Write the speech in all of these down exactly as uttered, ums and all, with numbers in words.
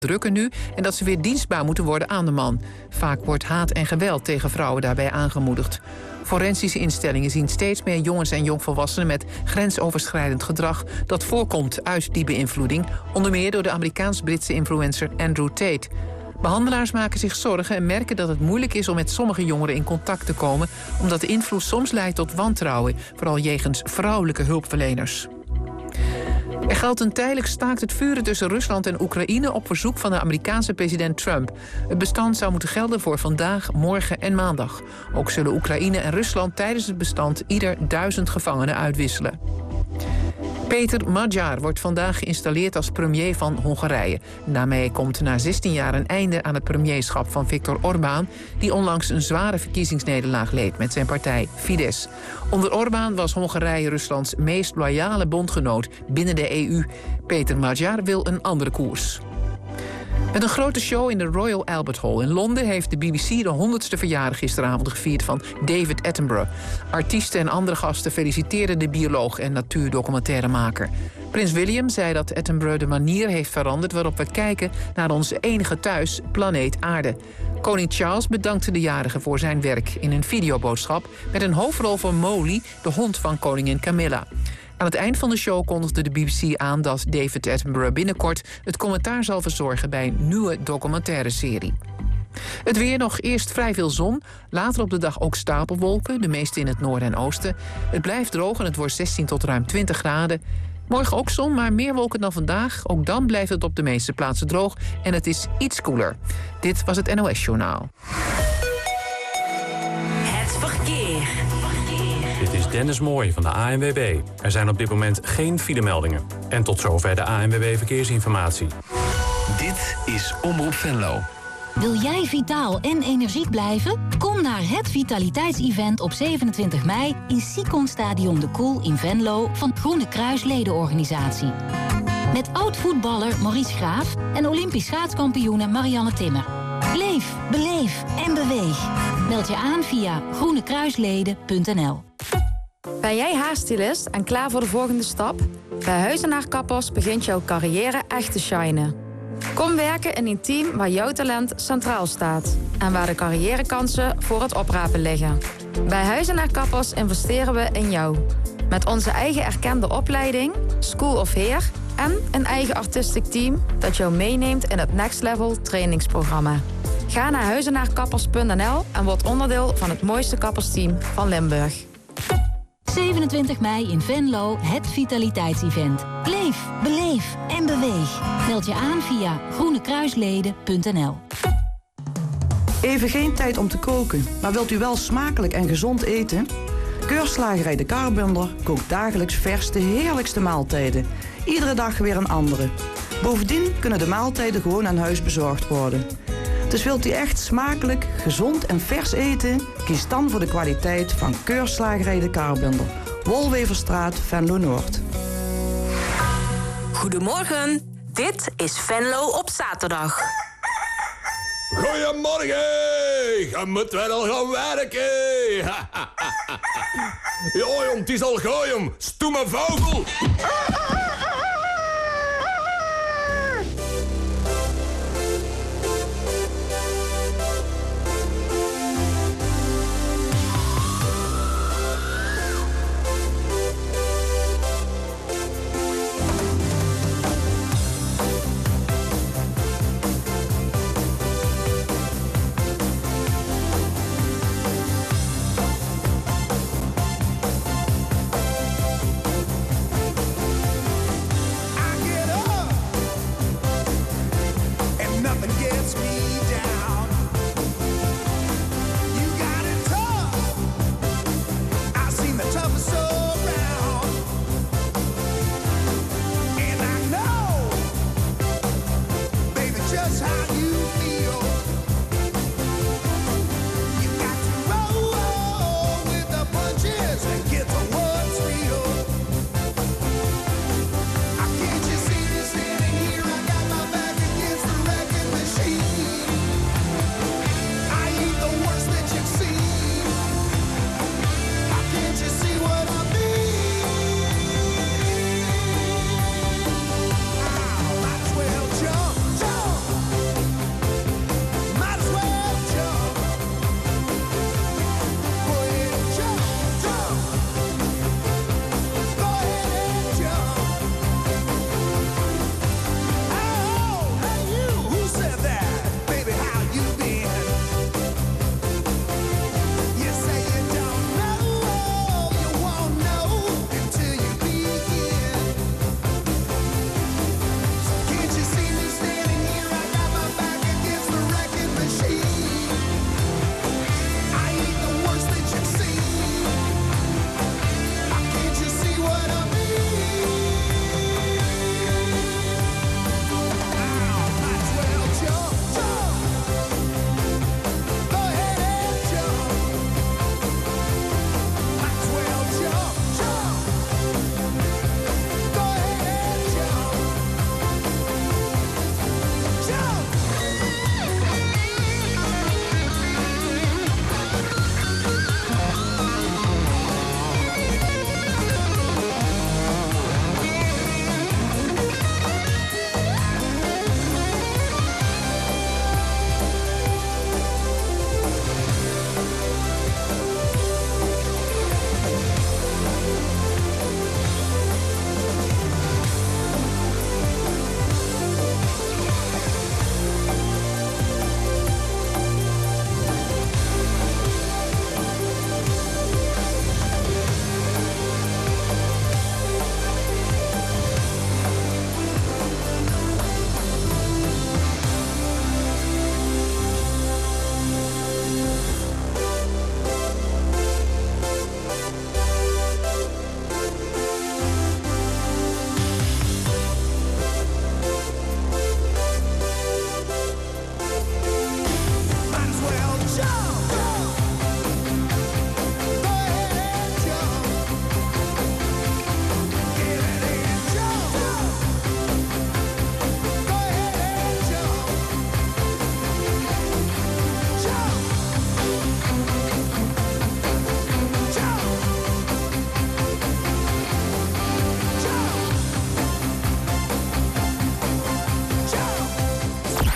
drukken nu en dat ze weer dienstbaar moeten worden aan de man. Vaak wordt haat en geweld tegen vrouwen daarbij aangemoedigd. Forensische instellingen zien steeds meer jongens en jongvolwassenen met grensoverschrijdend gedrag dat voorkomt uit die beïnvloeding, onder meer door de Amerikaans-Britse influencer Andrew Tate. Behandelaars maken zich zorgen en merken dat het moeilijk is om met sommige jongeren in contact te komen, omdat de invloed soms leidt tot wantrouwen, vooral jegens vrouwelijke hulpverleners. Er geldt een tijdelijk staakt het vuren tussen Rusland en Oekraïne op verzoek van de Amerikaanse president Trump. Het bestand zou moeten gelden voor vandaag, morgen en maandag. Ook zullen Oekraïne en Rusland tijdens het bestand ieder duizend gevangenen uitwisselen. Peter Magyar wordt vandaag geïnstalleerd als premier van Hongarije. Daarmee komt na zestien jaar een einde aan het premierschap van Viktor Orbán, die onlangs een zware verkiezingsnederlaag leed met zijn partij Fidesz. Onder Orbán was Hongarije Ruslands meest loyale bondgenoot binnen de E U. Peter Magyar wil een andere koers. Met een grote show in de Royal Albert Hall in Londen heeft de B B C de honderdste verjaardag gisteravond gevierd van David Attenborough. Artiesten en andere gasten feliciteerden de bioloog en natuurdocumentairemaker. Prins William zei dat Attenborough de manier heeft veranderd waarop we kijken naar onze enige thuis, planeet Aarde. Koning Charles bedankte de jarige voor zijn werk in een videoboodschap met een hoofdrol voor Molly, de hond van koningin Camilla. Aan het eind van de show kondigde de B B C aan dat David Attenborough binnenkort het commentaar zal verzorgen bij een nieuwe documentaire serie. Het weer nog eerst vrij veel zon, later op de dag ook stapelwolken, de meeste in het noorden en oosten. Het blijft droog en het wordt zestien tot ruim twintig graden. Morgen ook zon, maar meer wolken dan vandaag. Ook dan blijft het op de meeste plaatsen droog en het is iets koeler. Dit was het N O S-journaal. Het verkeer. Dit is Dennis Mooij van de A N W B. Er zijn op dit moment geen filemeldingen. En tot zover de A N W B Verkeersinformatie. Dit is Omroep Venlo. Wil jij vitaal en energiek blijven? Kom naar het vitaliteitsevent op zevenentwintig mei in Sicon Stadion de Koel in Venlo van Groene Kruis ledenorganisatie. Met oud-voetballer Maurice Graaf en Olympisch schaatskampioene Marianne Timmer. Leef, beleef en beweeg. Meld je aan via groene kruisleden punt n l. Ben jij haarstylist en klaar voor de volgende stap? Bij Huizenaar Kappers begint jouw carrière echt te shinen. Kom werken in een team waar jouw talent centraal staat. En waar de carrièrekansen voor het oprapen liggen. Bij Huizenaar Kappers investeren we in jou. Met onze eigen erkende opleiding, School of Hair en een eigen artistic team dat jou meeneemt in het Next Level trainingsprogramma. Ga naar huizenaarkappers punt n l en word onderdeel van het mooiste kappersteam van Limburg. zevenentwintig mei in Venlo, het vitaliteitsevent. Leef, beleef en beweeg. Meld je aan via groene kruisleden punt n l. Even geen tijd om te koken, maar wilt u wel smakelijk en gezond eten? Keurslagerij De Karbender kookt dagelijks vers de heerlijkste maaltijden. Iedere dag weer een andere. Bovendien kunnen de maaltijden gewoon aan huis bezorgd worden. Dus wilt u echt smakelijk, gezond en vers eten? Kies dan voor de kwaliteit van Keurslagerij De Karbender. Wolweverstraat, Venlo Noord. Goedemorgen, dit is Venlo op zaterdag. Goedemorgen, je moet wel al gaan werken. Ja, jong, het is al gooi, jong. Stoeme vogel.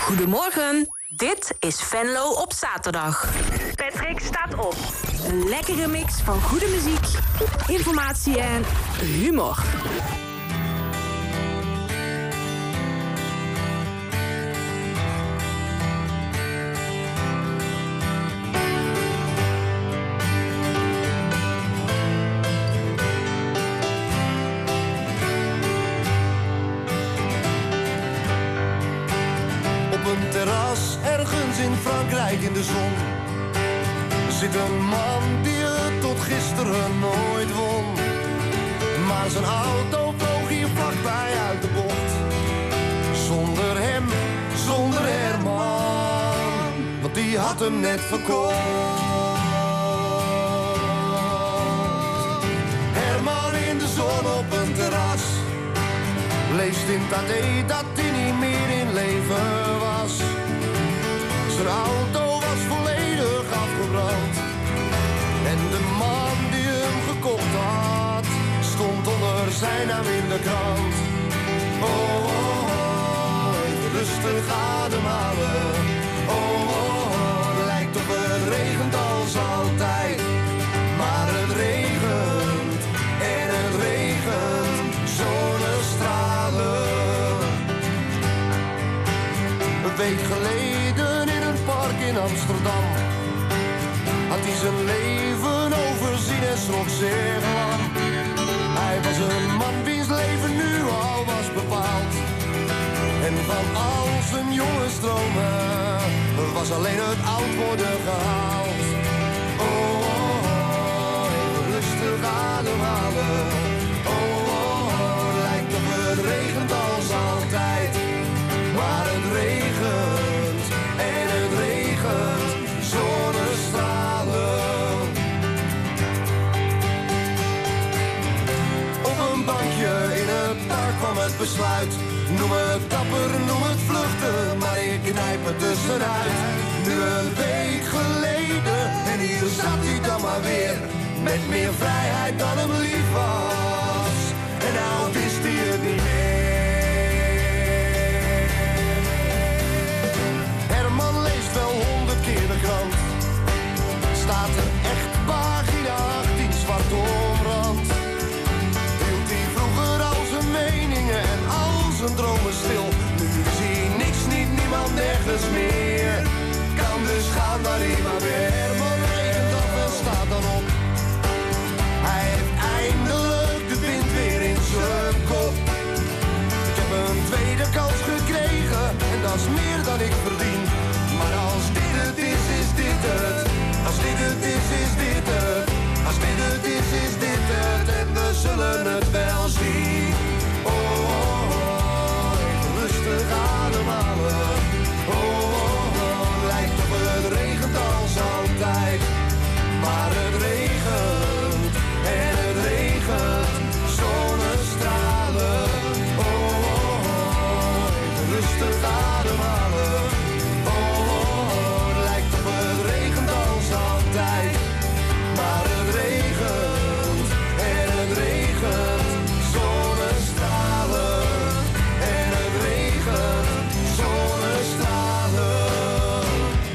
Goedemorgen, dit is Venlo op zaterdag. Patrick staat op. Een lekkere mix van goede muziek, informatie en humor. Ergens in Frankrijk in de zon zit een man die het tot gisteren nooit won. Maar zijn auto vloog hier vlakbij uit de bocht. Zonder hem, zonder Herman, want die had hem net verkocht. Herman in de zon op een terras leest in het A D dat hij niet meer in leven was. Zijn auto was volledig afgebrand. En de man die hem gekocht had stond onder zijn naam in de krant. Oh, oh, oh, even rustig ademhalen. Oh, oh, oh, lijkt of het regent als altijd. Maar het regent en het regent zonnestralen. Een week geleden in Amsterdam had hij zijn leven overzien en schrok zeer lang. Hij was een man wiens leven nu al was bepaald. En van al zijn jonge stromen was alleen het oud worden gehaald. Oh, oh, oh, even rustig ademhalen. Oh, oh, oh, lijkt of het regent als altijd. Maar het regent en het regent zonnestralen. Op een bankje in het park kwam het besluit. Noem het dapper, noem het vluchten, maar ik knijp het tussenuit. Nu een week geleden en hier zat hij dan maar weer. Met meer vrijheid dan hem lief was. En nou wist hij het niet meer. Wel honderd keer de krant. Staat er echt pagina achttien zwart omrand. Hield hij vroeger al zijn meningen en al zijn dromen stil. Nu zie je niks, niet niemand, nergens meer. Kan dus gaan waar hij maar weer. Maar regent af en staat dan op. Hij heeft eindelijk de wind weer in zijn kop. Ik heb een tweede kans gekregen en dat is meer dan ik verdien. Maar als dit het is, is dit het. Als dit het is, is dit het. Als dit het is, is dit het. En we zullen het wel zien. Oh, oh, oh, even rustig ademhalen. Oh, oh, oh, lijkt of het regent als altijd. Maar het regent en het regent zonnestralen. Oh, oh, oh, even rustig ademhalen. Maar het regent en het regent zonnestralen. En het regent zonnestralen.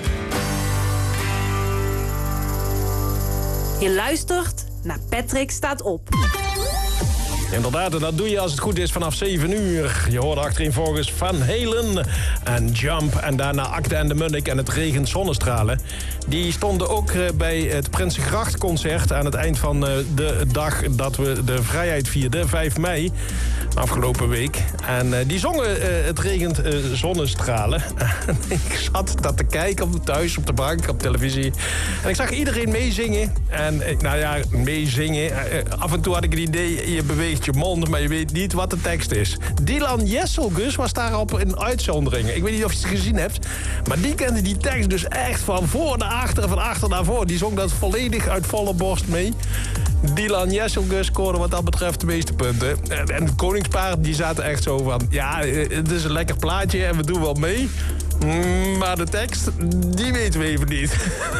Je luistert naar Patrick staat op. Inderdaad, en dat doe je als het goed is vanaf zeven uur. Je hoorde achterin volgens Van Halen en Jump. En daarna Akte en de Munnik en het regent zonnestralen. Die stonden ook bij het Prinsengrachtconcert aan het eind van de dag dat we de vrijheid vierden, vijf mei, afgelopen week. En die zongen het regent zonnestralen. Ik zat dat te kijken thuis op de bank, op televisie. En ik zag iedereen meezingen. En nou ja, meezingen. Af en toe had ik het idee, je beweegt je mond, maar je weet niet wat de tekst is. Dylan Jesselgus was daarop in uitzondering. Ik weet niet of je het gezien hebt, maar die kende die tekst dus echt van voor naar achter en van achter naar voor. Die zong dat volledig uit volle borst mee. Dylan Jesselgus scoorde wat dat betreft de meeste punten. En het koningspaar die zaten echt zo van, ja, het is een lekker plaatje en we doen wel mee. Maar de tekst, die weten we even niet.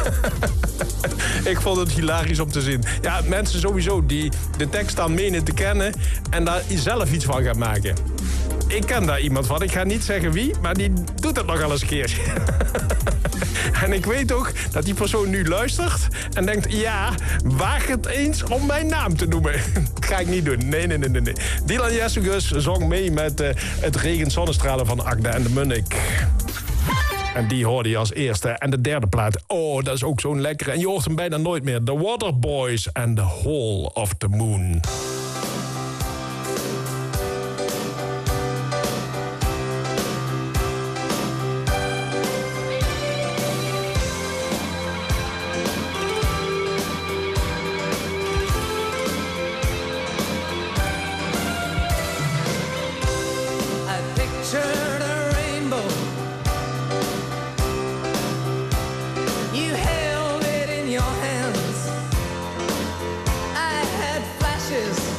Ik vond het hilarisch om te zien. Ja, mensen sowieso die de tekst dan menen te kennen en daar zelf iets van gaan maken. ik ken daar iemand van. Ik ga niet zeggen wie, maar die doet het nogal eens een keertje. En ik weet ook dat die persoon nu luistert en denkt... ja, waag het eens om mijn naam te noemen. Dat ga ik niet doen. Nee, nee, nee, nee. nee. Dylan Jessegus zong mee met uh, Het regent zonnestralen van Agda en de Munnik. En die hoorde je als eerste. En de derde plaat, oh, dat is ook zo'n lekkere. En je hoort hem bijna nooit meer. The Waterboys and the Hall of the Moon. Your hands, I had flashes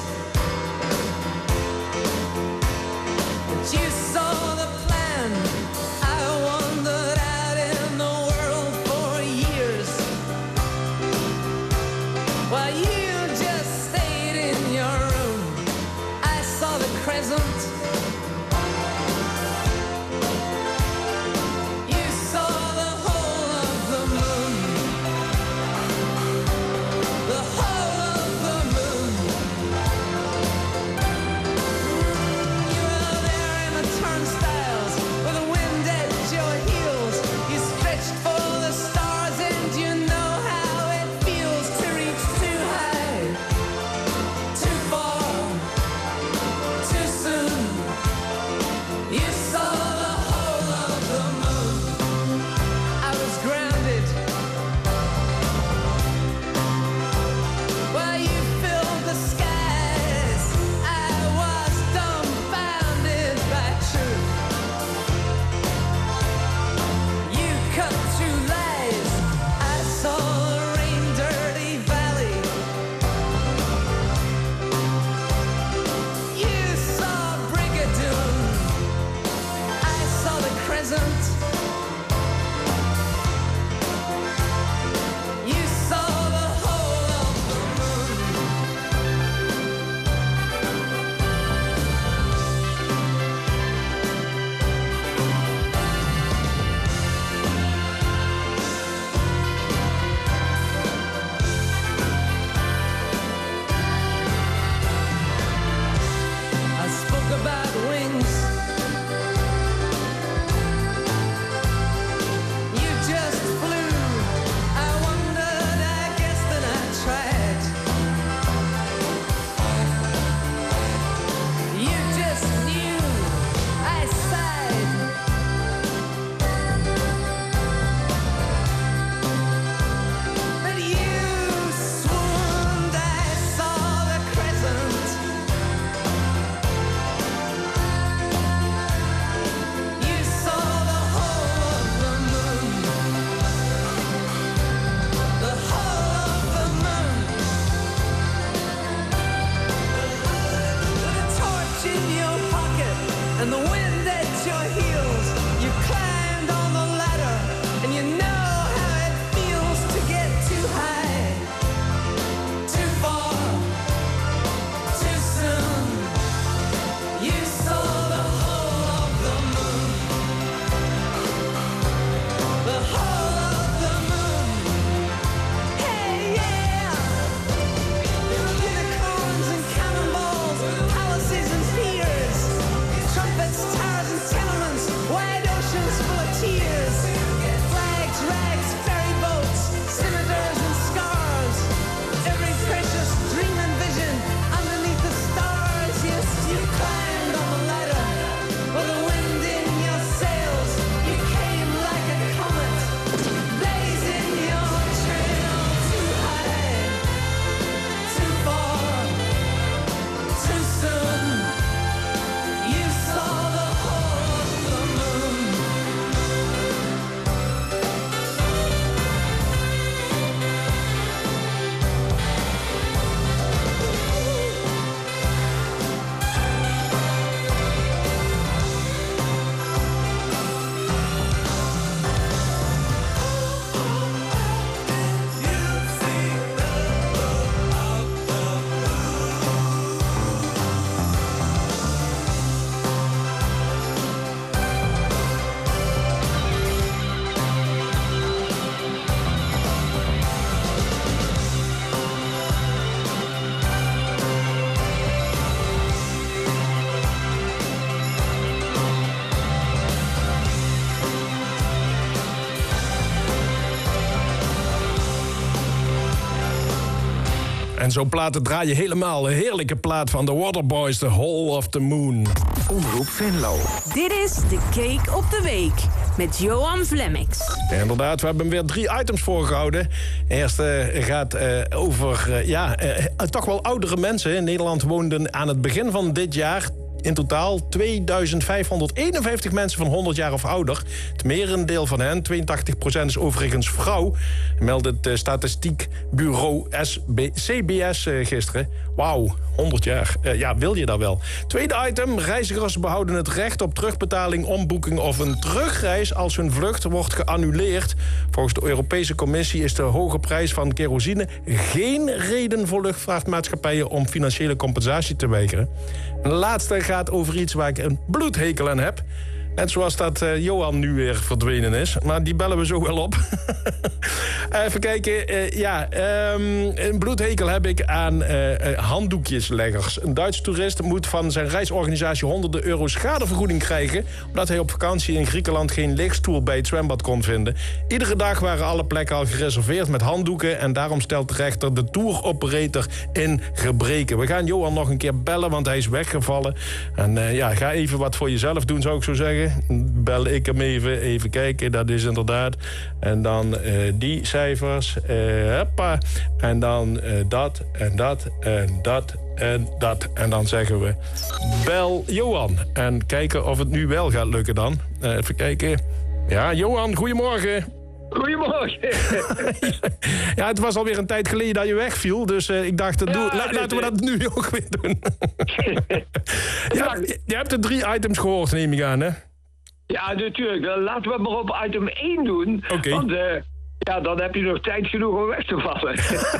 En zo'n platen draai je helemaal. Een heerlijke plaat van de Waterboys, The Hole of the Moon. Omroep Venlo. Dit is de Cake op de Week met Johan Vlemmix. Ja, inderdaad, we hebben weer drie items voorgehouden. Eerst uh, gaat uh, over uh, ja, uh, toch wel oudere mensen. In Nederland woonden aan het begin van dit jaar in totaal tweeduizend vijfhonderdeenenvijftig mensen van honderd jaar of ouder. Het merendeel van hen, tweeëntachtig procent, is overigens vrouw. Meldt het uh, statistiekbureau S B C B S uh, gisteren. Wauw, honderd jaar. Uh, ja, wil je dat wel? Tweede item, reizigers behouden het recht op terugbetaling, omboeking of een terugreis als hun vlucht wordt geannuleerd. Volgens de Europese Commissie is de hoge prijs van kerosine geen reden voor luchtvaartmaatschappijen om financiële compensatie te weigeren. En de laatste gaat over iets waar ik een bloedhekel aan heb. Net zoals dat uh, Johan nu weer verdwenen is. Maar die bellen we zo wel op. Even kijken. Uh, ja, um, een bloedhekel heb ik aan uh, uh, handdoekjesleggers. Een Duits toerist moet van zijn reisorganisatie honderden euro schadevergoeding krijgen, omdat hij op vakantie in Griekenland geen lichtstoel bij het zwembad kon vinden. Iedere dag waren alle plekken al gereserveerd met handdoeken en daarom stelt de rechter de tour-operator in gebreken. We gaan Johan nog een keer bellen, want hij is weggevallen. En uh, ja, ga even wat voor jezelf doen, zou ik zo zeggen. Bel ik hem even, even kijken, dat is inderdaad. En dan uh, die cijfers, uh, hoppa. En dan uh, dat en dat en dat en dat. En dan zeggen we, bel Johan. En kijken of het nu wel gaat lukken dan. Uh, even kijken. Ja, Johan, goedemorgen. Goedemorgen. Ja, het was alweer een tijd geleden dat je wegviel. Dus uh, ik dacht, ja, doe, la, laten we dat nu ook weer doen. Ja, je hebt de drie items gehoord, neem ik aan, hè? Ja, natuurlijk. Dan laten we maar op item één doen. Okay. Want uh, ja, dan heb je nog tijd genoeg om weg te vallen.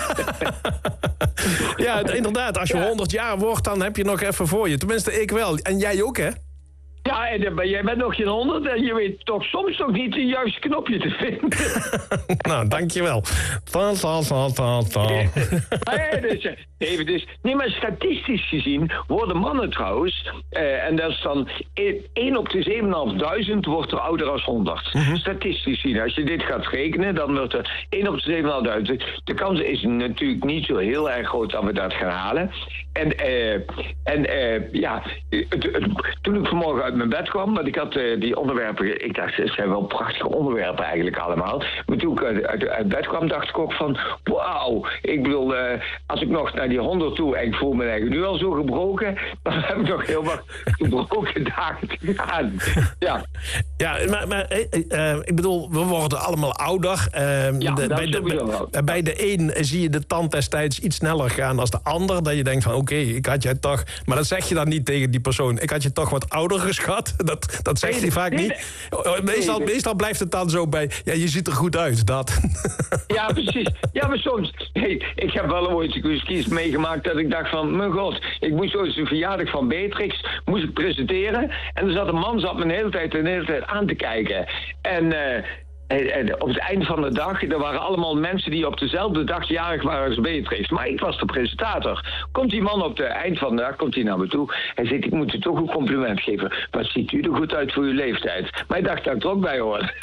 Ja, inderdaad. Als je ja. honderd jaar wordt, dan heb je nog even voor je. Tenminste, ik wel. En jij ook, hè? Ja, en uh, jij bent nog geen honderd en je weet toch soms nog niet het juiste knopje te vinden. Nou, dankjewel. Ta, ta, ta, ta, ta. Nee, dus, even dus, nee, maar statistisch gezien worden mannen trouwens, uh, en dat is dan één op de zevenduizend wordt er ouder als honderd. Mm-hmm. Statistisch gezien, als je dit gaat rekenen, dan wordt er één op de zevenduizend. De kans is natuurlijk niet zo heel erg groot dat we dat gaan halen. En, uh, en uh, ja, het, het, toen ik vanmorgen uit mijn bed kwam, want ik had uh, die onderwerpen, ik dacht, het zijn wel prachtige onderwerpen eigenlijk allemaal. Maar toen ik uit, uit, uit bed kwam, dacht ik ook van, wauw, ik bedoel, uh, als ik nog naar die honderd toe, en ik voel me eigenlijk nu al zo gebroken, dan heb ik nog heel wat gebroken dagen te gaan. Ja, ja maar, maar uh, uh, ik bedoel, we worden allemaal ouder. Uh, ja, de, bij, de, bij, bij de een zie je de tand destijds iets sneller gaan dan de ander, dat je denkt van, oké, okay, ik had jij toch, maar dat zeg je dan niet tegen die persoon. Ik had je toch wat ouder geschat. Dat, dat zegt hij vaak niet. Meestal, meestal blijft het dan zo bij, ja, je ziet er goed uit, dat. Ja, precies. Ja, maar soms, hey, ik heb wel ooit eens kies meegemaakt dat ik dacht van, mijn god, ik moest ooit een verjaardag van Beatrix, moest ik presenteren. En er zat een man, zat me de hele tijd, de hele tijd aan te kijken. En... Uh, En op het einde van de dag, er waren allemaal mensen die op dezelfde dag jarig waren als Beatrix. Maar ik was de presentator. Komt die man op het eind van de dag, komt hij naar me toe. Hij zegt, ik moet u toch een compliment geven. Wat ziet u er goed uit voor uw leeftijd? Maar ik dacht dat ik er ook bij hoor.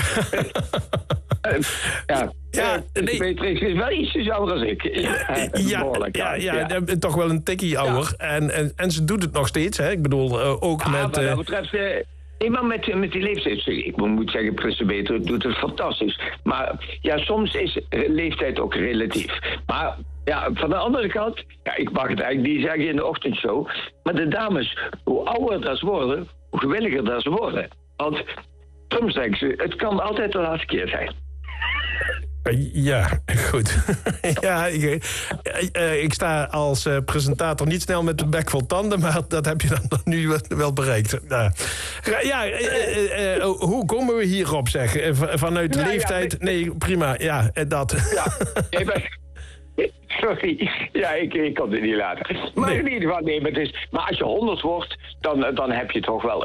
Ja, ja nee. Beatrix is wel ietsjes ouder dan ik. Ja, ja, ja, ja, ja, toch wel een tikkie ouder. Ja. En, en, en ze doet het nog steeds, hè? Ik bedoel, uh, ook ja, met... Wat dat betreft... Uh, Nee, maar met, met die leeftijd, ik moet zeggen, presentator doet het fantastisch. Maar ja, soms is leeftijd ook relatief. Maar ja, van de andere kant, ja, ik mag het eigenlijk niet zeggen in de ochtendshow, maar de dames, hoe ouder dat ze worden, hoe gewilliger dat ze worden. Want soms zeggen ze, het kan altijd de laatste keer zijn. Ja, goed. Ja, ik, uh, ik sta als uh, presentator niet snel met de bek vol tanden, maar dat heb je dan nu wel bereikt. Uh, ja, uh, uh, uh, hoe komen we hierop, zeg? Vanuit de ja, leeftijd? Ja, nee, nee, prima, ja, dat. Ja, nee, maar... Sorry, ja, ik, ik kon het niet laten. Maar nee. In ieder geval, nee, maar, het is, maar als je honderd wordt, dan, dan heb je toch wel een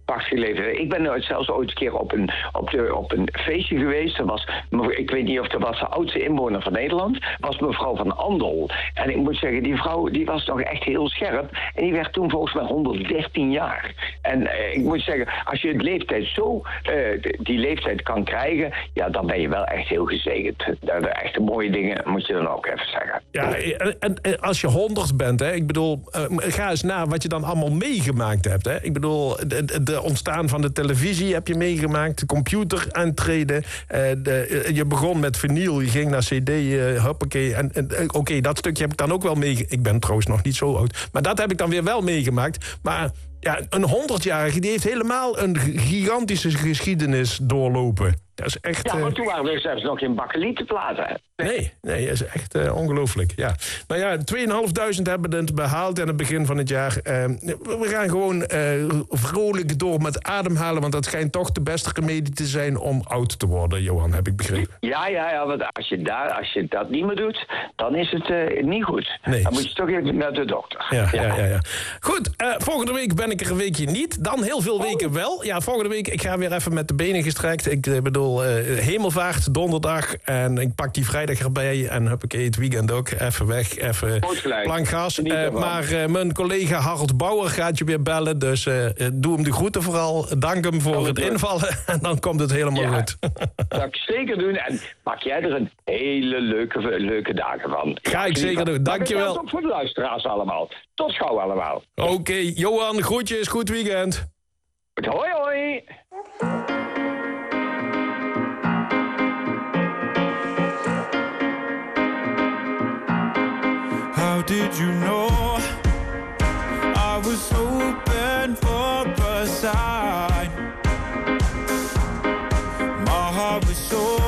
prachtige leven. Ik ben nooit zelfs ooit een keer op een, op, de, op een feestje geweest. Dat was, ik weet niet of dat was de oudste inwoner van Nederland. Was mevrouw van Andel. En ik moet zeggen, die vrouw die was nog echt heel scherp. En die werd toen volgens mij honderddertien jaar. En uh, ik moet zeggen, als je het leeftijd zo, uh, die leeftijd kan krijgen, ja, dan ben je wel echt heel gezegend. De, de echte mooie dingen moet je dan ook even zeggen. Ja, en, en als je honderd bent, hè, ik bedoel, uh, ga eens na wat je dan allemaal meegemaakt hebt. Hè. Ik bedoel, de, de ontstaan van de televisie heb je meegemaakt, de computer aantreden. Uh, de, uh, je begon met vinyl, je ging naar cd, uh, hoppakee. En, en uh, oké, okay, dat stukje heb ik dan ook wel meegemaakt. Ik ben trouwens nog niet zo oud. Maar dat heb ik dan weer wel meegemaakt. Maar ja, een honderdjarige die heeft helemaal een gigantische geschiedenis doorlopen. Dat is echt, ja, maar uh... toen waren er zelfs nog geen bakkelietenplaten. Nee, nee, dat is echt uh, ongelooflijk. Ja. Nou ja, tweeënhalfduizend hebben het behaald aan het begin van het jaar. Uh, we gaan gewoon uh, vrolijk door met ademhalen, want dat schijnt toch de beste remedie te zijn om oud te worden, Johan, heb ik begrepen. Ja, ja, ja, want als je, daar, als je dat niet meer doet, dan is het uh, niet goed. Nee. Dan moet je toch even naar de dokter. Ja, ja, ja. ja. Goed, uh, volgende week ben ik er een weekje niet. Dan heel veel weken wel. Ja, volgende week, ik ga weer even met de benen gestrekt. Ik uh, bedoel, uh, hemelvaart, donderdag. En ik pak die vrijdag erbij. En huppakee, het weekend ook. Even weg, even plankgas. Uh, maar uh, mijn collega Harold Bauer gaat je weer bellen. Dus uh, doe hem de groeten vooral. Dank hem voor het invallen. En dan komt het helemaal ja, goed. Dat ga ik zeker doen. En maak jij er een hele leuke, leuke dagen van. Ga ik zeker doen. Dank je wel. Ook voor de luisteraars allemaal. Tot gauw allemaal. Oké, okay, Johan, groetjes. Goed weekend. Hoi, hoi. How did you know I was hoping for a sign? My heart was so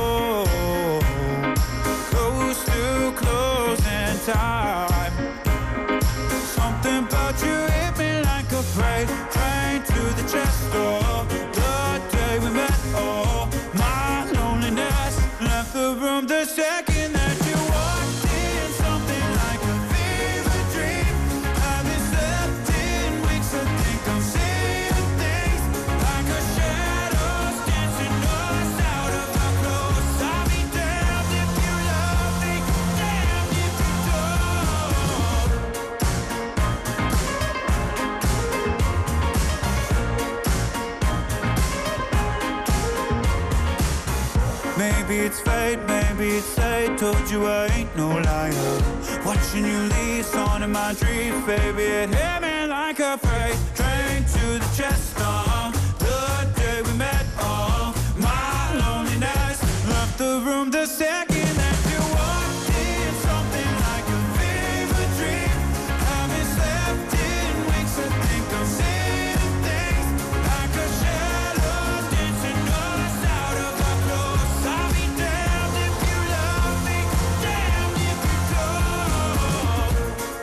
close to closing time. Something about you hit me like a freight train to the chest door. The day we met, oh, my loneliness left the room the second that you walked in. Something like a fever dream. I've been slept in weeks. I think I'm seeing things like a shadows dancing us out of our clothes. I'll be damned if you love me, damned if you don't. Maybe it's fate, maybe it's fate. Told you I ain't no liar. Watching you leave, on in my dreams, baby. It hit me like a freight train to the chest. Uh, the day we met, oh, my loneliness left the room the second that you walked in. Something like a fever dream. Haven't slept in weeks. I think I'm seeing things like a shadow dancing us out of our clothes. I'll be damned if you love me, damned if you don't.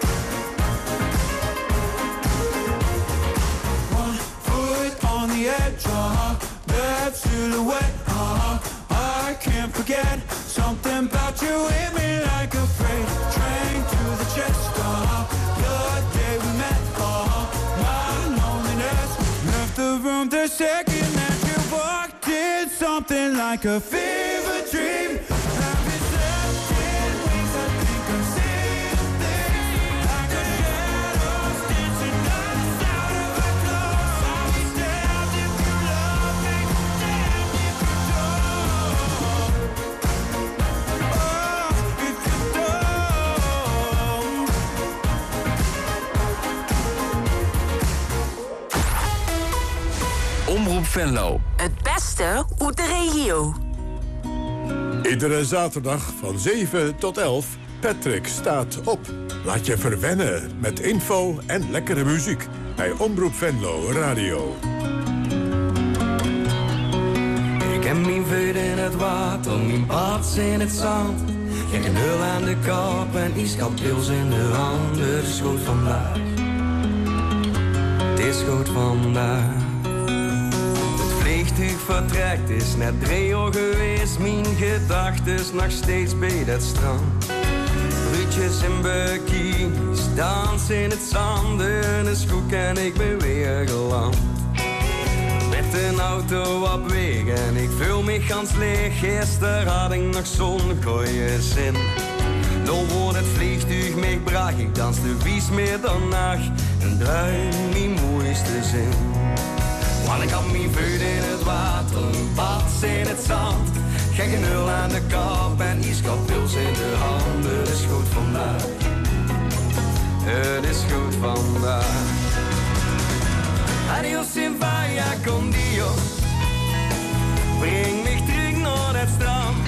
One foot on the edge, uh-huh, that silhouette, uh-huh, I can't forget. Something about you hit me like a freight train to the chest, uh-huh, the day we met, uh-huh, my loneliness left the room the second that you walked in. Something like a fever dream. I've been slept in weeks. I think I'm seeing things like a shadows dancing us out of our clothes. I'll be damned if you love me, damned if you don't. Oh, if you don't. Omroep Venlo. Het beste uit de regio. Iedere zaterdag van zeven tot elf, Patrick staat op. Laat je verwennen met info en lekkere muziek bij Omroep Venlo Radio. Ik heb mijn voeten in het water, mijn paards in het zand. Geen nul aan de kop en ijskoud pils in de hand. Het is goed vandaag. Het is goed vandaag. Het vliegtuig vertrekt, is net drie uur geweest. Mijn gedachtes nog steeds bij dat strand. Bruutjes in bikinis, dansen in het zand. En is goed en ik ben weer geland. bracht een auto op weg en ik vul me gans leeg. Gisteren had ik nog zo'n goeie zin. Dan wordt het vliegtuig meegebracht, ik dans de wies middernacht en druim mijn mooiste zin. Want ik had mijn voet in het water, een bad in het zand. Gekke nul aan de kap en iskapils in de hand. Het is goed vandaag, het is goed vandaag. Adios in vaya con Dio, breng mich terug naar het strand.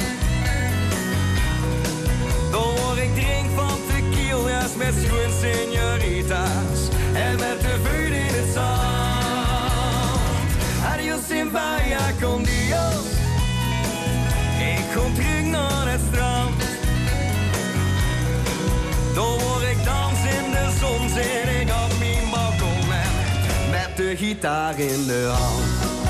Dan word ik drink van tequila's met schoen señoritas en met de voet in het zand. Adios in vaya con Dio, ik kom terug naar het strand. Dan word ik dans in de zon, zit ik op mijn balkon en met de gitaar in de hand.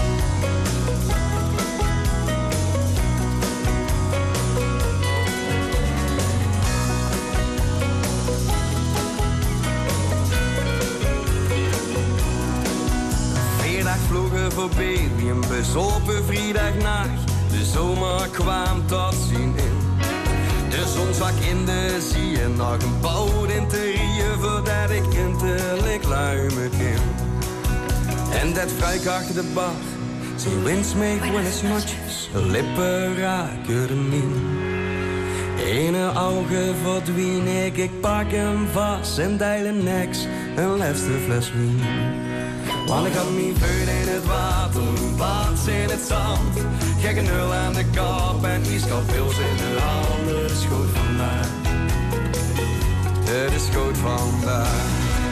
Vrijdag vlogen voorbij, wie een bezopen vrijdagnacht. De zomer kwam tot zien in. De zon zwak in de zee en nog een boot in te rieën voordat ik intelijk luimen ging. En dat fruik achter de bar, ze wins me buenas noches, haar lippen raken de min. Ene ogen verdween ik, ik pak hem vast en deel hem niks, een laatste fles wien. Want ik had mijn voet in het water, een bad in het zand. Gekke nul aan de kop en iskapils in de hand. Het is goed vandaag, het is goed vandaag.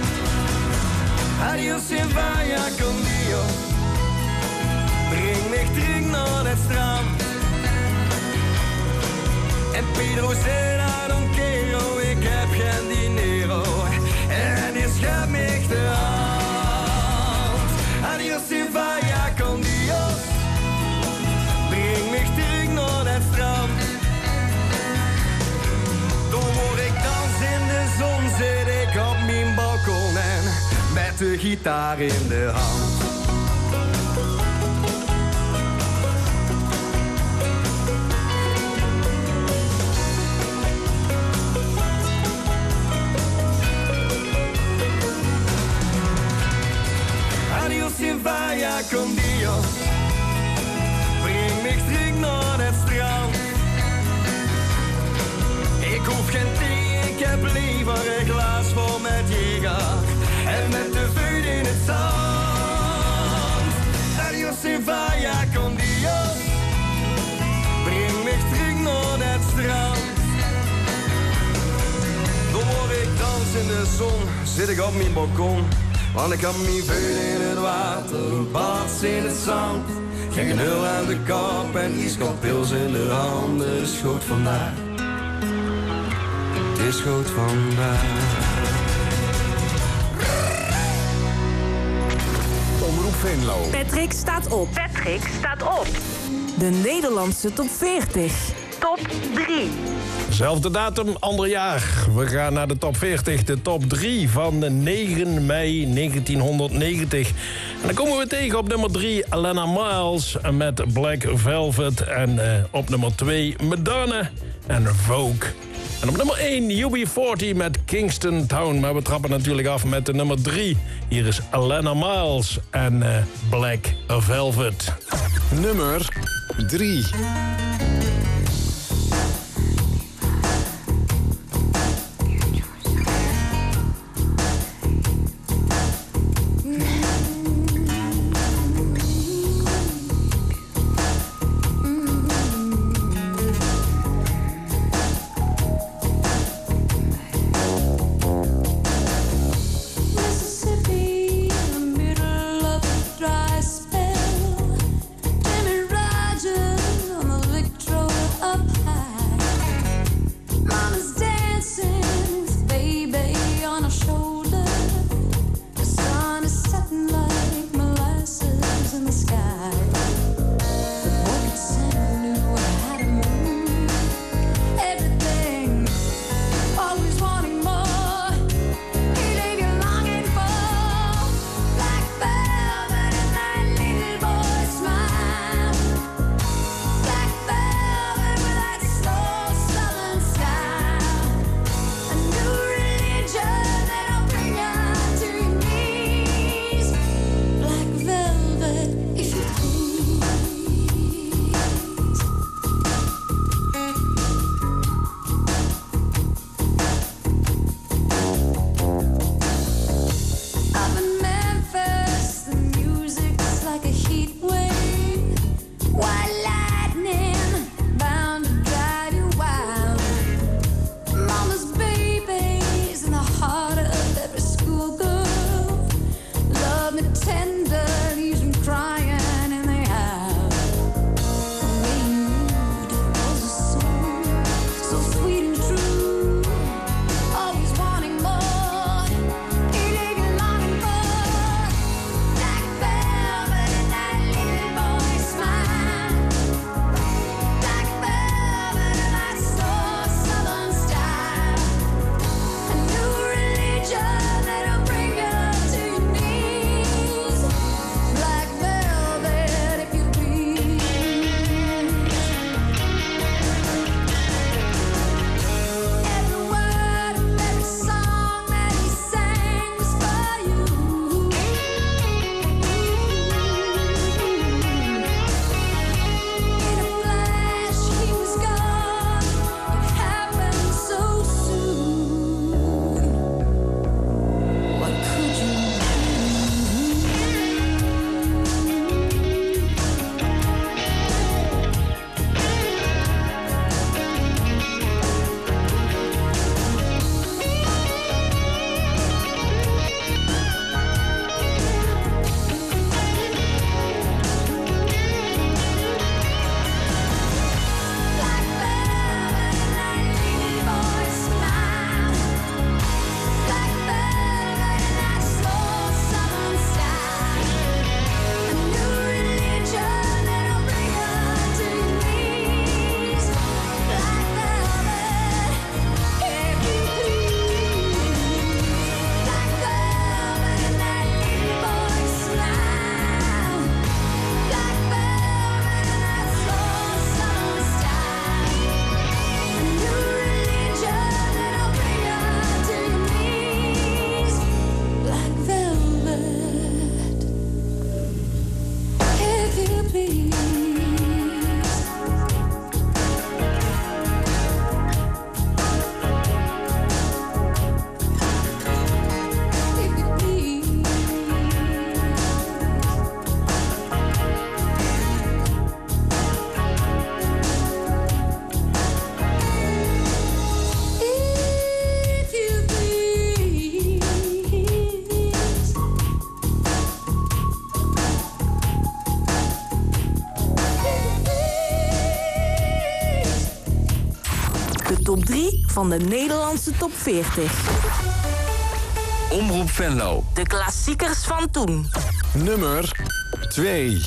Adios in vaya con Dio, breng mich terug naar het strand. En Pedro será don quiero, ik heb geen dinero en je schept mich de hand. Adios in vaya con Dio, breng mich terug naar het strand. Dan word ik dans in de zon, zit ik op mijn balkon en met de gitaar in de hand. Adios in vaya con Dio, breng mich terug naar het strand. Ik hoef geen thee, ik heb liever een glas vol met Jäger en met de vuur in het zand. Adios in vaya con Dio, breng mich terug naar het strand. Dan word ik dans in de zon, zit ik op mijn balkon. Want ik had mijn voet in het water, een bad in het zand. Geen nul aan de kop en iskapils in de hand. Het is goed vandaag, het is goed vandaag. Omroep Venlo. Patrick staat op. Patrick staat op. De Nederlandse top veertig. Top drie. Zelfde datum, ander jaar. We gaan naar de top veertig, de top drie van negen mei negentienhonderdnegentig. En dan komen we tegen op nummer drie Alana Miles met Black Velvet. En uh, op nummer twee Madonna en Vogue. En op nummer één U B veertig met Kingston Town. Maar we trappen natuurlijk af met de nummer drie. Hier is Alana Miles en uh, Black Velvet. Nummer drie. Dry spell, Jimmy Rogers on the victory. top drie van de Nederlandse top veertig. Omroep Venlo. De klassiekers van toen. Nummer twee.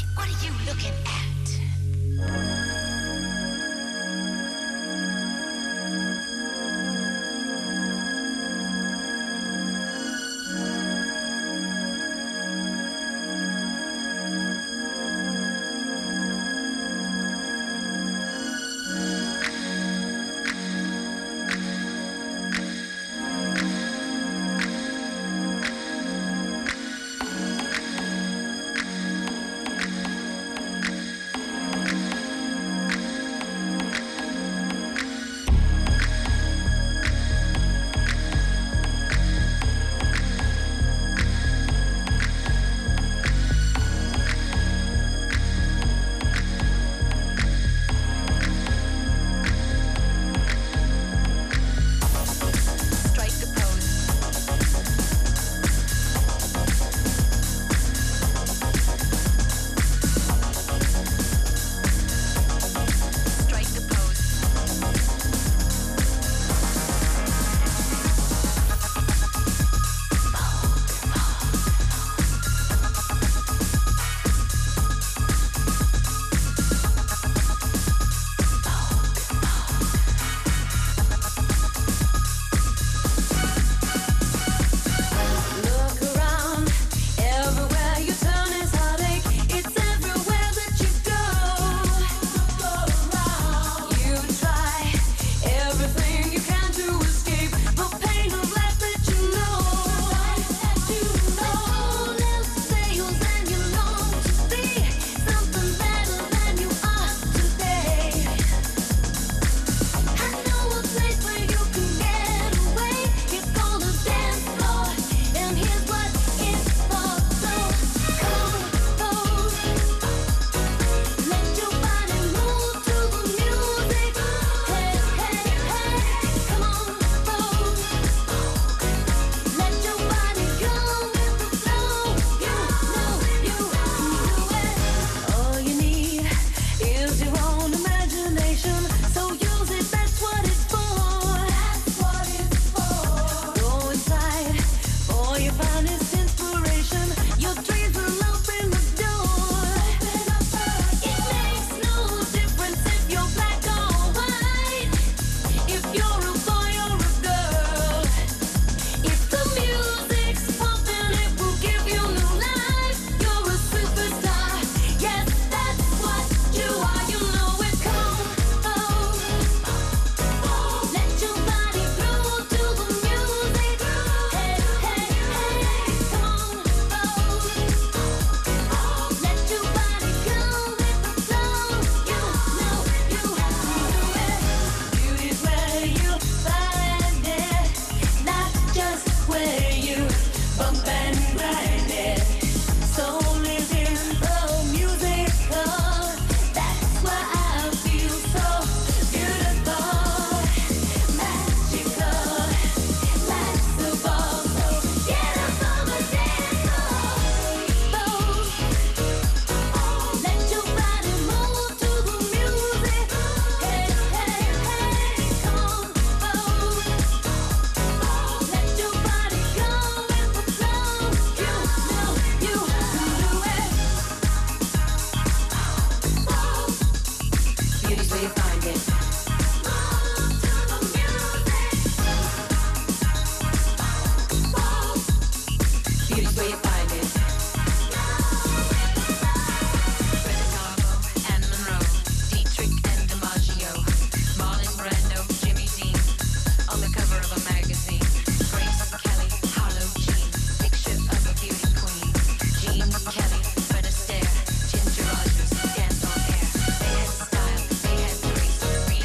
They had style, they had grace,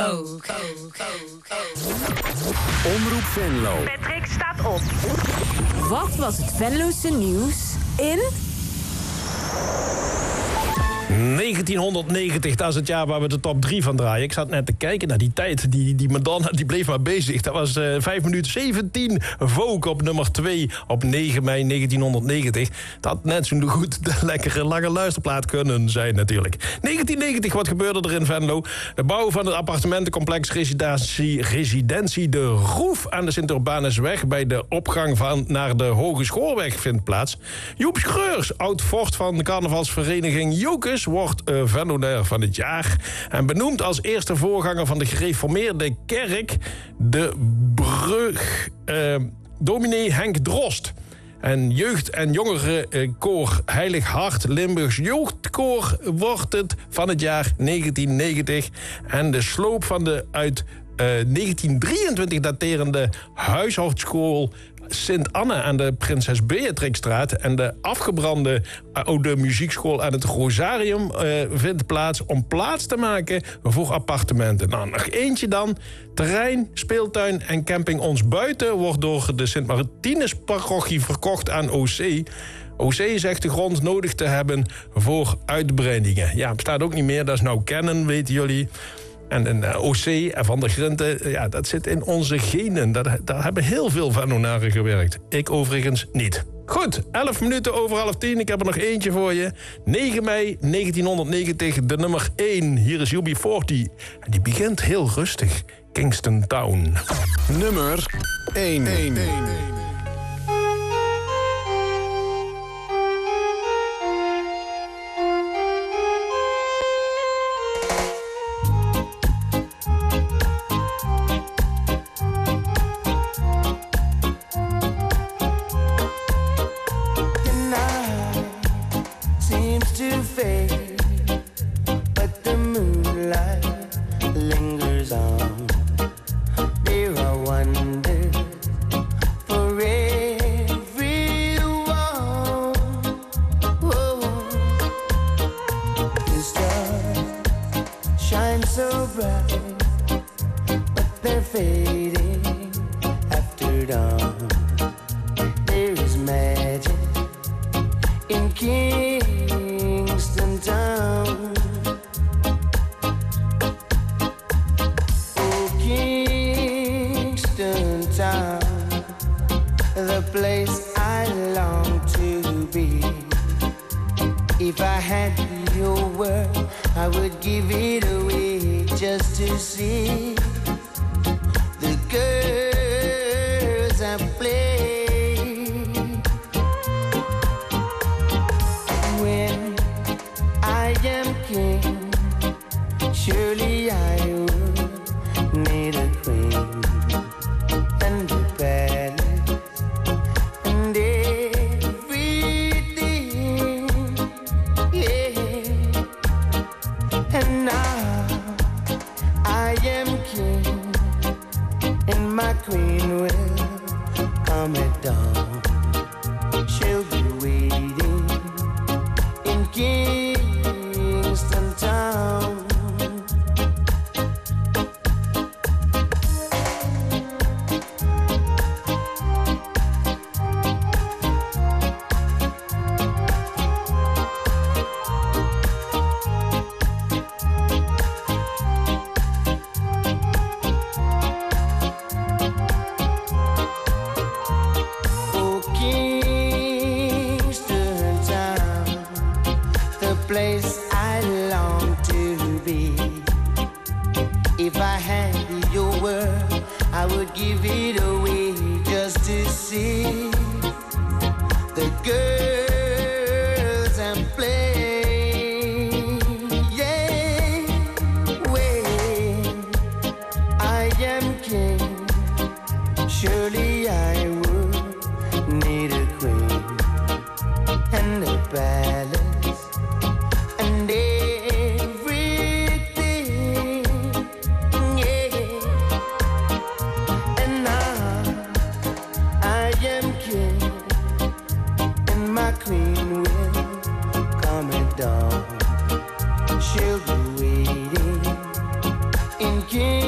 Go, go, go, go. Omroep Venlo. Patrick staat op. Wat was het Venlose nieuws in... negentienhonderdnegentig, dat is het jaar waar we de top drie van draaien. Ik zat net te kijken naar die tijd. Die, die Madonna die bleef maar bezig. Dat was uh, vijf minuten zeventien. Vogue op nummer twee op negen mei negentienhonderdnegentig. Dat had net zo goed de lekkere lange luisterplaat kunnen zijn natuurlijk. negentien negentig, wat gebeurde er in Venlo? De bouw van het appartementencomplex Residentie, Residentie de Roef aan de Sint-Urbanusweg bij de opgang van naar de Hogeschoolweg vindt plaats. Joep Schreurs, oud-vocht van de carnavalsvereniging Jokus, wordt uh, Venlonair van het jaar. En benoemd als eerste voorganger van de gereformeerde kerk, de Brug, uh, dominee Henk Drost. En jeugd- en jongerenkoor Heilig Hart Limburgs Jeugdkoor wordt het van het jaar negentien negentig. En de sloop van de uit uh, negentien drieëntwintig daterende huishoudsschool Sint-Anne aan de Prinses Beatrixstraat en de afgebrande oude muziekschool aan het Rosarium uh, vindt plaats om plaats te maken voor appartementen. Nou, nog eentje dan. Terrein, speeltuin en camping Ons Buiten wordt door de Sint-Martinus-parochie verkocht aan O C. O C zegt de grond nodig te hebben voor uitbreidingen. Ja, bestaat ook niet meer, dat is nou kennen, weten jullie. En een O C en Van der Grinten, ja, dat zit in onze genen. Daar, daar hebben heel veel Venlonaren gewerkt. Ik overigens niet. Goed, elf minuten over half tien. Ik heb er nog eentje voor je. negen mei negentienhonderdnegentig, de nummer één. Hier is U B veertig. En die begint heel rustig. Kingston Town. Nummer één. She'll be waiting in King.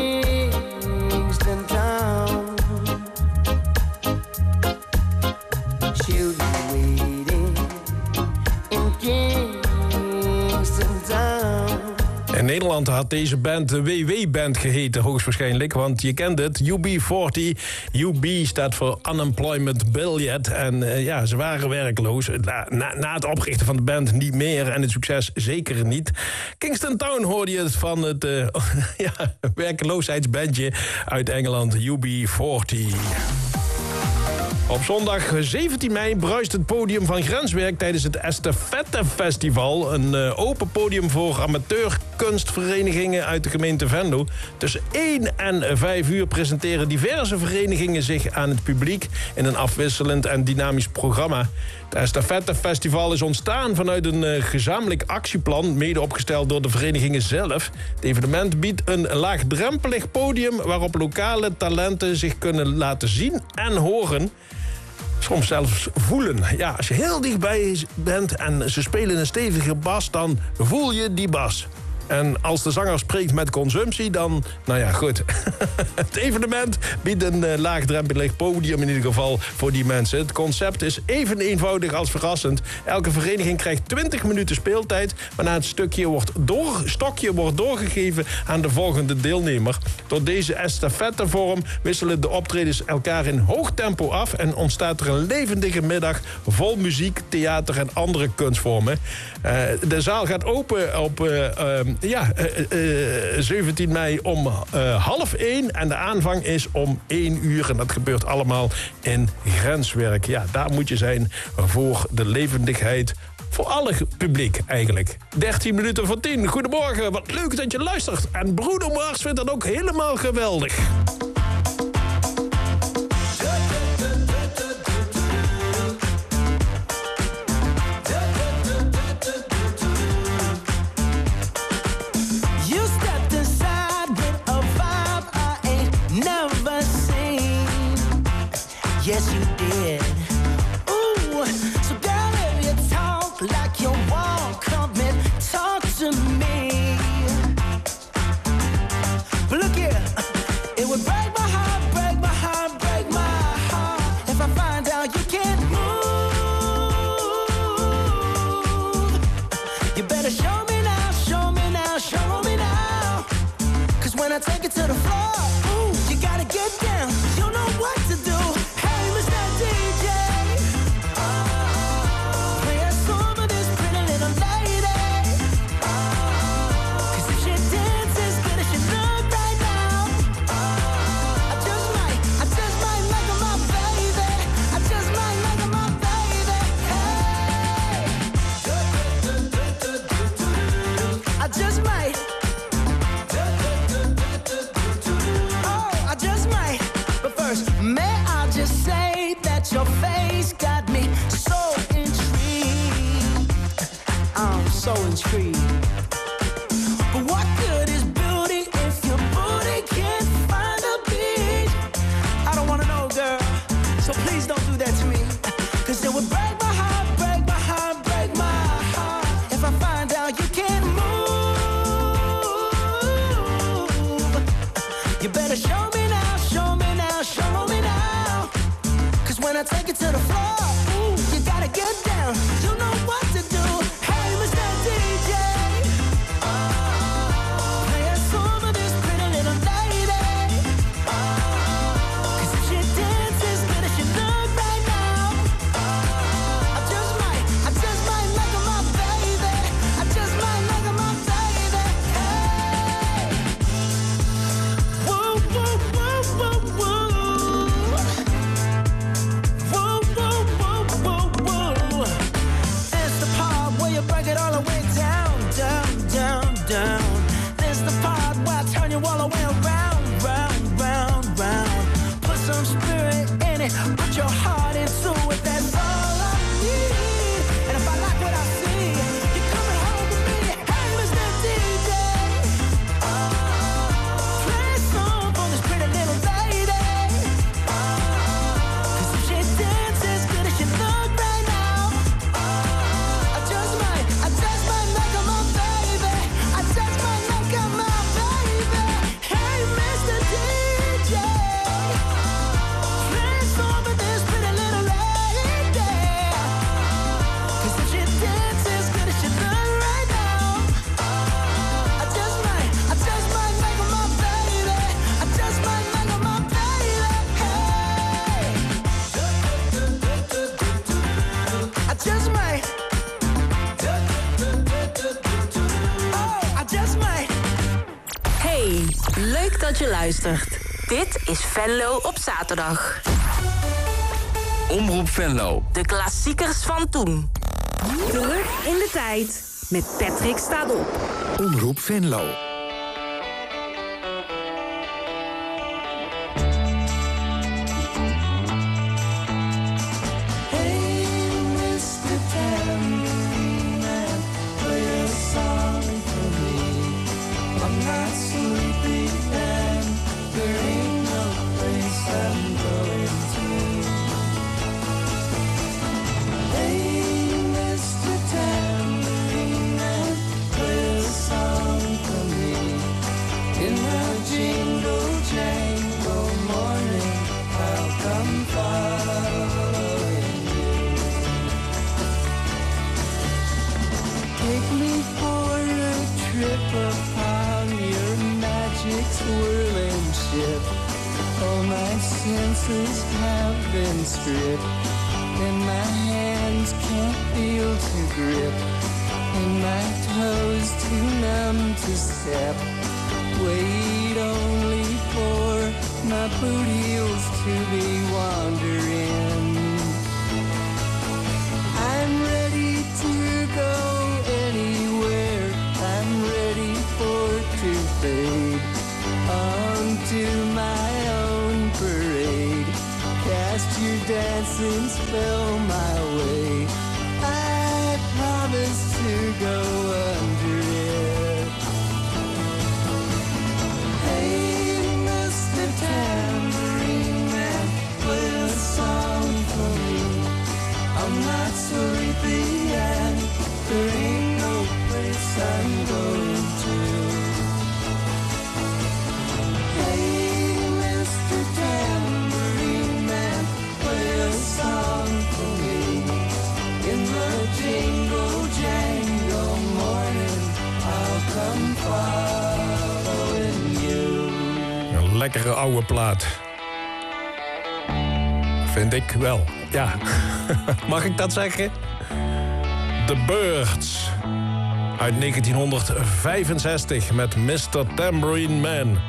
children waiting in Kingston Town. In Nederland had deze band de W W-band geheten, hoogstwaarschijnlijk. Want je kent het, U B veertig. U B staat voor Unemployment Billet. En uh, ja, ze waren werkloos. Na, na, na het oprichten van de band niet meer. En het succes zeker niet. Kingston Town hoorde je het van het uh, ja, werkloosheidsbandje uit Engeland, U B veertig. Op zondag zeventien mei bruist het podium van Grenswerk tijdens het Estafette Festival. Een uh, open podium voor amateurkunstverenigingen uit de gemeente Venlo. Tussen één en vijf uur presenteren diverse verenigingen zich aan het publiek in een afwisselend en dynamisch programma. Het Estafette Festival is ontstaan vanuit een uh, gezamenlijk actieplan, mede opgesteld door de verenigingen zelf. Het evenement biedt een laagdrempelig podium waarop lokale talenten zich kunnen laten zien en horen. Soms zelfs voelen. Ja, als je heel dichtbij bent en ze spelen een stevige bas, dan voel je die bas. En als de zanger spreekt met consumptie, dan... Nou ja, goed. Het evenement biedt een uh, laagdrempelig podium in ieder geval voor die mensen. Het concept is even eenvoudig als verrassend. Elke vereniging krijgt twintig minuten speeltijd, waarna het stukje wordt door, stokje wordt doorgegeven aan de volgende deelnemer. Door deze estafettevorm wisselen de optredens elkaar in hoog tempo af en ontstaat er een levendige middag vol muziek, theater en andere kunstvormen. Uh, de zaal gaat open op... Uh, uh, Ja, uh, uh, zeventien mei om uh, half één. En de aanvang is om één uur. En dat gebeurt allemaal in Grenswerk. Ja, daar moet je zijn voor de levendigheid. Voor alle publiek eigenlijk. dertien minuten voor tien. Goedemorgen, wat leuk dat je luistert. En Bruno Mars vindt dat ook helemaal geweldig. Yes, you did. Ooh, so girl, if you talk like you walk, come and talk to me. But look here, it would break my heart, break my heart, break my heart if I find out you can't move. You better show me now, show me now, show me now. 'Cause when I take it to the floor, ooh, you gotta get down. You know what to do. D J, oh, play a song for this pretty little lady. Oh, 'cause if she dances good as she look right now, oh, I just might, I just might make her my baby. I just might make her my baby. Hey, I just might. Oh, I just might. But first, may I just say that your face got me so intrigued. I'm so intrigued. But what good is beauty if your booty can't find a beat? I don't wanna know, girl, so please don't do that to me. 'Cause it would break my heart, break my heart, break my heart if I find out you can't move. You better show me now, show me now, show me now. When I take it to the floor, ooh, you gotta get down. You know what to do. Hey, Mister D J. dat je luistert. Dit is Venlo op zaterdag. Omroep Venlo. De klassiekers van toen. Terug in de tijd met Patrick staat op. Omroep Venlo. Senses have been stripped, and my hands can't feel to grip, and my toes too numb to step. Wait only for my boot heels to be wandering. I'm ready to go anywhere. I'm ready for to fade onto my own parade. Cast your dancing spell my way. I promise to go under it. Hey, Mister Tambourine Man, play a song for me. I'm not sleepy and there ain't no place I'm going to. Hey, Mister Tambourine Man, play a song for me. In the jingle jangle morning, I'll come following you. Een lekkere oude plaat. Vind ik wel. Ja. Mag ik dat zeggen? The Birds. Uit negentienhonderdvijfenzestig met mister Tambourine Man.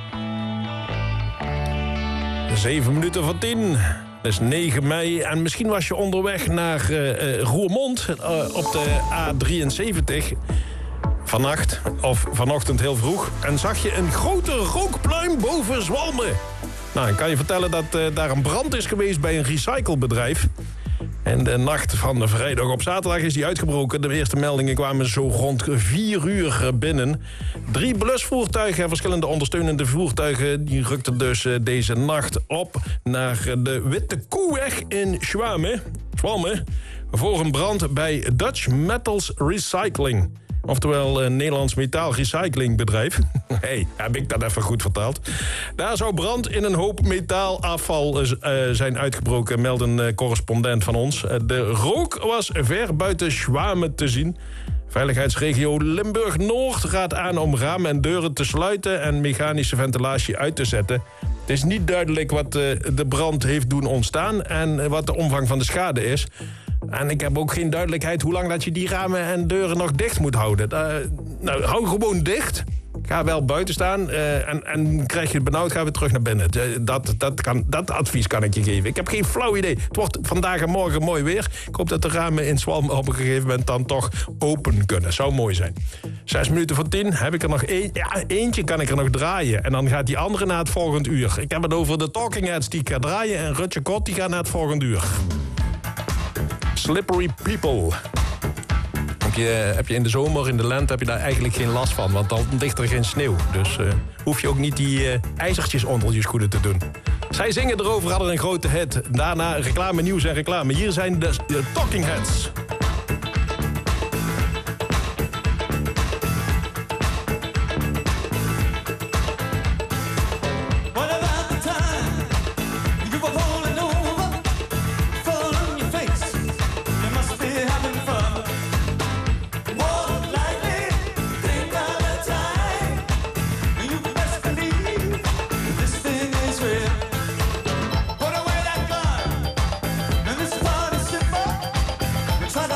Zeven minuten voor tien. Dat is negen mei. En misschien was je onderweg naar uh, uh, Roermond uh, op de A drieënzeventig. Vannacht of vanochtend heel vroeg. En zag je een grote rookpluim boven Zwalmen. Nou, ik kan je vertellen dat uh, daar een brand is geweest bij een recyclebedrijf. En de nacht van de vrijdag op zaterdag is die uitgebroken. De eerste meldingen kwamen zo rond vier uur binnen. Drie blusvoertuigen en verschillende ondersteunende voertuigen... die rukten dus uh, deze nacht op naar de Witte Koeweg in Schwalmen. Schwalmen voor een brand bij Dutch Metals Recycling. Oftewel een Nederlands metaalrecyclingbedrijf. Hey, heb ik dat even goed vertaald. Daar zou brand in een hoop metaalafval uh, zijn uitgebroken, meldt een uh, correspondent van ons. Uh, de rook was ver buiten Schwalmen te zien. Veiligheidsregio Limburg-Noord raadt aan om ramen en deuren te sluiten en mechanische ventilatie uit te zetten. Het is niet duidelijk wat uh, de brand heeft doen ontstaan en wat de omvang van de schade is. En ik heb ook geen duidelijkheid hoe lang dat je die ramen en deuren nog dicht moet houden. Uh, nou, hou gewoon dicht. Ga wel buiten staan uh, en, en krijg je het benauwd, gaan we terug naar binnen. Dat, dat, kan, dat advies kan ik je geven. Ik heb geen flauw idee. Het wordt vandaag en morgen mooi weer. Ik hoop dat de ramen in Zwalmen op een gegeven moment dan toch open kunnen. Zou mooi zijn. Zes minuten voor tien heb ik er nog één. Ja, eentje kan ik er nog draaien. En dan gaat die andere na het volgende uur. Ik heb het over de Talking Heads die ik ga draaien. En Rutje Kot die gaat na het volgende uur. Slippery People. Heb je, heb je in de zomer, in de lente, heb je daar eigenlijk geen last van. Want dan ligt er geen sneeuw. Dus uh, hoef je ook niet die uh, ijzertjes onder je schoenen te doen. Zij zingen erover, hadden een grote hit. Daarna reclame, nieuws en reclame. Hier zijn de, de Talking Heads. Try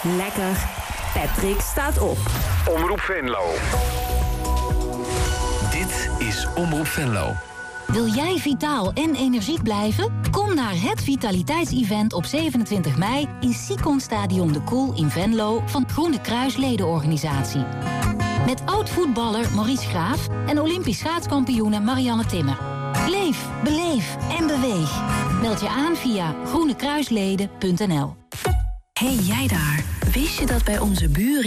lekker. Patrick staat op. Omroep Venlo. Dit is Omroep Venlo. Wil jij vitaal en energiek blijven? Kom naar het vitaliteitsevent op zevenentwintig mei in Sicon Stadion de Koel in Venlo van Groene Kruis ledenorganisatie. Met oud-voetballer Maurice Graaf en Olympisch schaatskampioene Marianne Timmer. Leef, beleef en beweeg. Meld je aan via groenekruisleden punt n l. Hey jij daar, wist je dat bij onze buren